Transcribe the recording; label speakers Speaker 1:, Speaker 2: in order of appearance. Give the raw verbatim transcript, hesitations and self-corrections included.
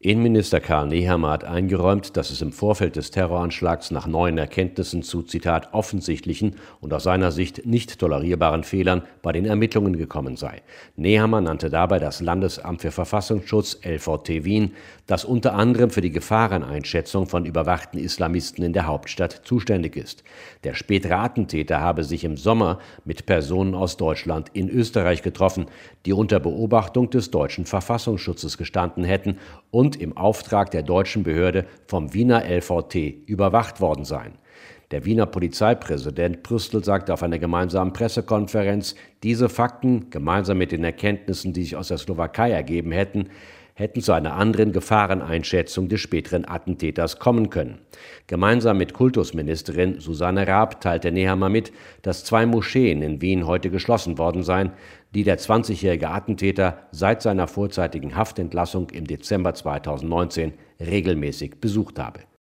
Speaker 1: Innenminister Karl Nehammer hat eingeräumt, dass es im Vorfeld des Terroranschlags nach neuen Erkenntnissen zu, Zitat, offensichtlichen und aus seiner Sicht nicht tolerierbaren Fehlern bei den Ermittlungen gekommen sei. Nehammer nannte dabei das Landesamt für Verfassungsschutz L V T Wien, das unter anderem für die Gefahreneinschätzung von überwachten Islamisten in der Hauptstadt zuständig ist. Der spätere Attentäter habe sich im Sommer mit Personen aus Deutschland in Österreich getroffen, die unter Beobachtung des deutschen Verfassungsschutzes gestanden hätten und im Auftrag der deutschen Behörde vom Wiener L V T überwacht worden seien. Der Wiener Polizeipräsident Prüstl sagte auf einer gemeinsamen Pressekonferenz, diese Fakten, gemeinsam mit den Erkenntnissen, die sich aus der Slowakei ergeben hätten, hätten zu einer anderen Gefahreneinschätzung des späteren Attentäters kommen können. Gemeinsam mit Kultusministerin Susanne Raab teilte Nehammer mit, dass zwei Moscheen in Wien heute geschlossen worden seien, die der zwanzigjährige Attentäter seit seiner vorzeitigen Haftentlassung im Dezember zweitausendneunzehn regelmäßig besucht habe.